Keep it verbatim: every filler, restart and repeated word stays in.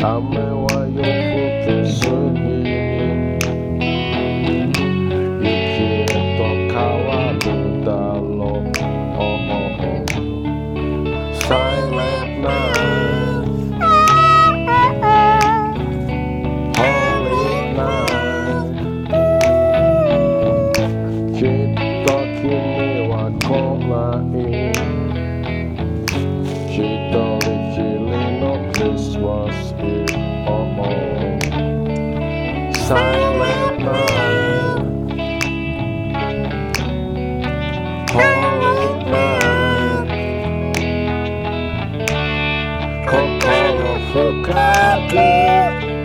雨は夜更けすぎ雪へと変わるだろう Silent night Holy night きっと君は来ない一人きりのクリスマスイブ Silent night Holy night 心深く